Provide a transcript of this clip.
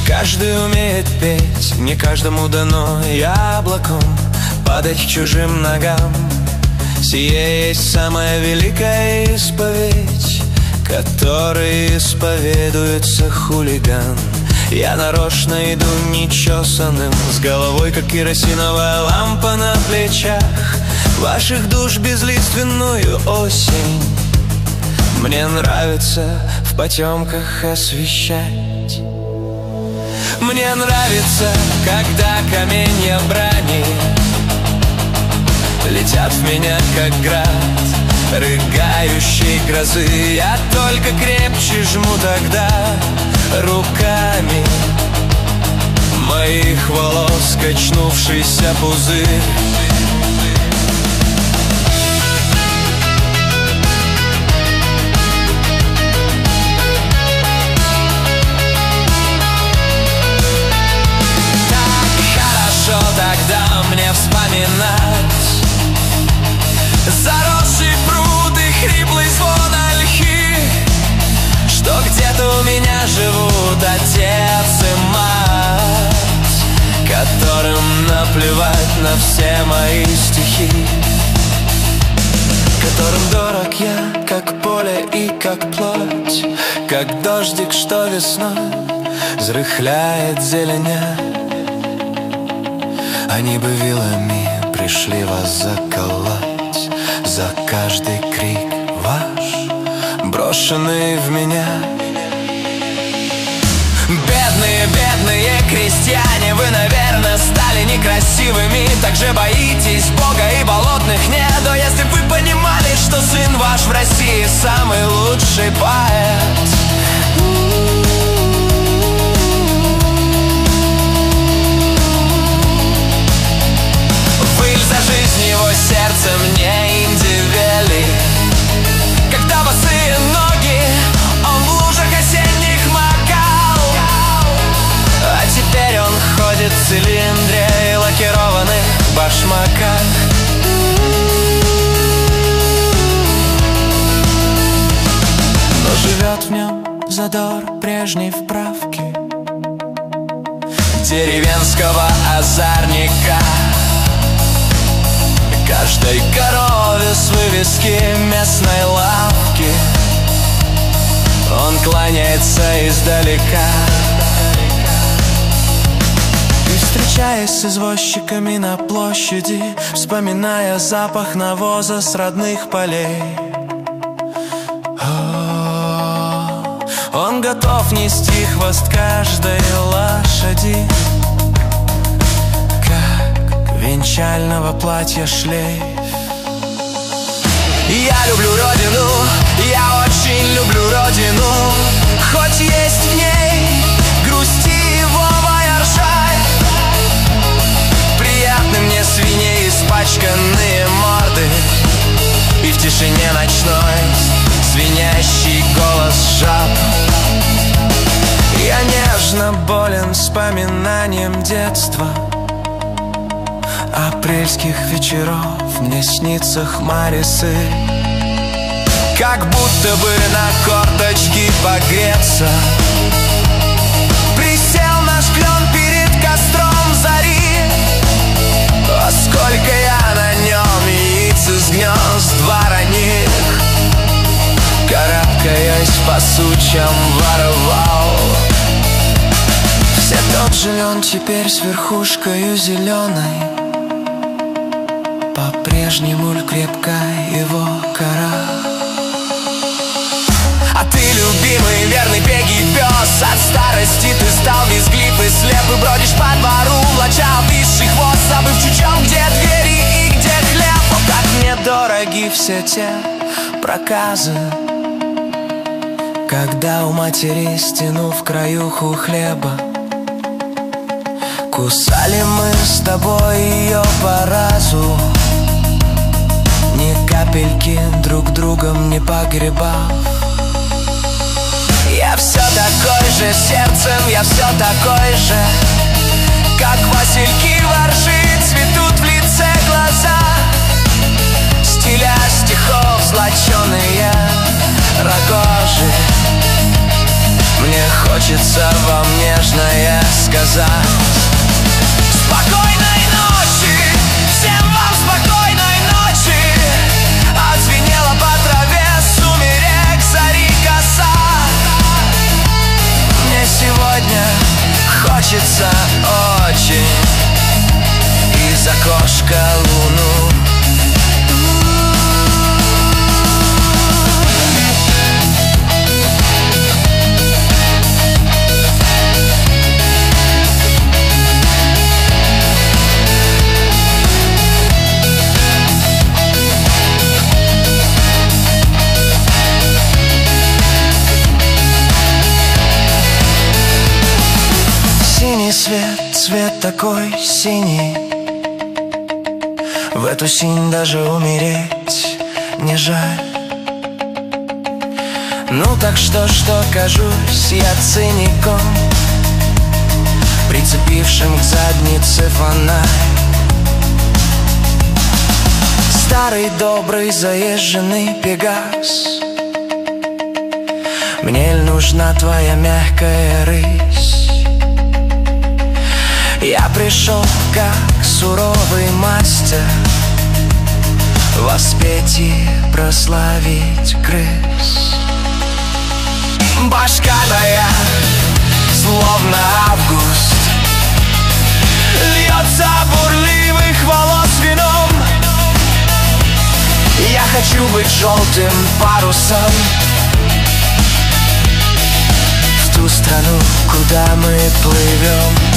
Каждый умеет петь, не каждому дано яблоком падать к чужим ногам. Сие есть самая великая исповедь, которой исповедуется хулиган. Я нарочно иду нечесанным, с головой, как керосиновая лампа на плечах, ваших душ безлиственную осень. Мне нравится в потемках освещать. Мне нравится, когда каменья брани летят в меня, как град рыгающей грозы. Я только крепче жму тогда руками моих волос качнувшийся пузырь. Тогда мне вспоминать заросший пруд и хриплый звон ольхи, что где-то у меня живут отец и мать, которым наплевать на все мои стихи, которым дорог я, как поле и как плоть, как дождик, что весной взрыхляет зеленя. Они бы вилами пришли вас заколоть за каждый крик ваш, брошенный в меня. Бедные, бедные крестьяне, вы, наверное, стали некрасивыми. Так же боитесь Бога и болотных нет. Но если бы вы понимали, что сын ваш в России самый лучший поэт. За жизнь его сердце мне индивели, когда босые ноги он в лужах осенних макал. А теперь он ходит в цилиндре и лакированных башмаках. Но живет в нем задор прежней вправки деревенского озорника. Каждой корове с вывески местной лавки он кланяется издалека. И встречаясь с извозчиками на площади, вспоминая запах навоза с родных полей, он готов нести хвост каждой лошади, венчального платья шлейф. Я люблю родину, я очень люблю родину, хоть есть в ней грусти и вовая ржать. Приятны мне свиней испачканные морды и в тишине ночной звенящий голос жаб. Я нежно болен вспоминанием детства, апрельских вечеров мне снится хмарисы, как будто бы на корточки погреться присел наш клен перед костром зари. А сколько я на нем яиц из гнезд вороних, карабкаясь по сучьям, воровал. Все тот же лен теперь с верхушкою зеленой, по-прежнему ль крепка его кора. А ты, любимый, верный беги пес, от старости ты стал визглив и слеп, и бродишь по двору, влача обвисший хвост, забыв чуть-чуть, где двери и где хлеб. О, как мне дороги все те проказы, когда у матери, стянув краюху хлеба, кусали мы с тобой ее по разу, ни капельки друг другом не погребав. Я все такой же сердцем, я все такой же, как васильки ворши, цветут в лице глаза, стиля стихов злоченые рогожи. Мне хочется вам нежное назад. Спокойной ночи, всем вам спокойной ночи. Отзвенела по траве сумерек зари коса. Мне сегодня хочется очень из окошка луну. Синий свет, цвет такой синий. В эту синь даже умереть не жаль. Ну так что кажусь я циником, прицепившим к заднице фонарь. Старый добрый заезженный Пегас, мне ль нужна твоя мягкая рысь? Я пришел как суровый мастер воспеть и прославить крыс. Башка моя, словно август, льется бурливых волос вином. Я хочу быть желтым парусом в ту страну, куда мы плывем.